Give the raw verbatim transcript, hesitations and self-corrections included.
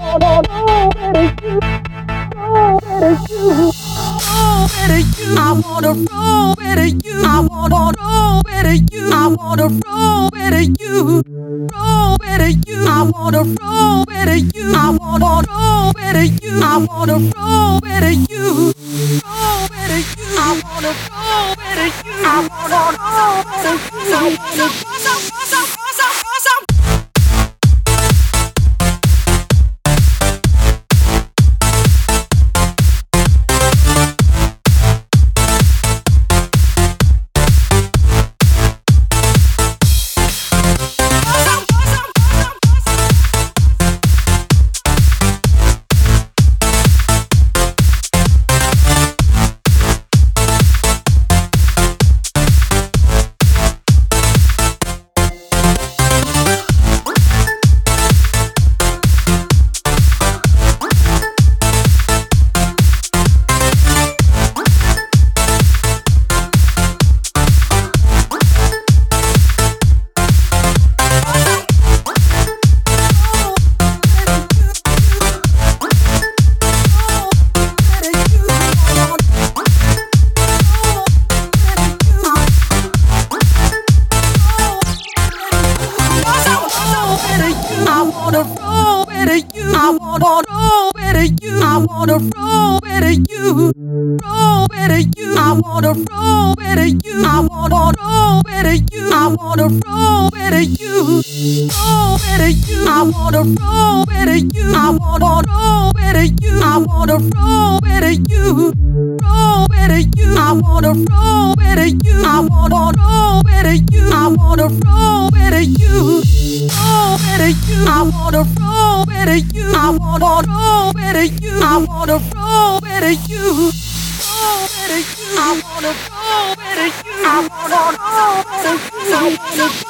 I wanna roll with you. I wanna roll with you. I wanna roll with you. Roll with you. I wanna roll with you. I wanna roll with you. I wanna roll with you. Roll with you. I wanna roll with you. I wanna roll with you. I wanna awesome, awesome, awesome, awesome. I wanna roll with you. I wanna roll with you. I wanna roll with you. Roll with you. I wanna roll with you. I wanna roll with you. I wanna roll with you. Roll with you. I wanna roll with you. I wanna roll with you. I wanna roll with you. Roll with you. I wanna roll with you. I wanna roll with you. I wanna roll with you. Roll with you. I wanna roll with you. I wanna roll with you. I wanna roll with you. Roll with you. I wanna roll with you. I wanna roll with you. I wanna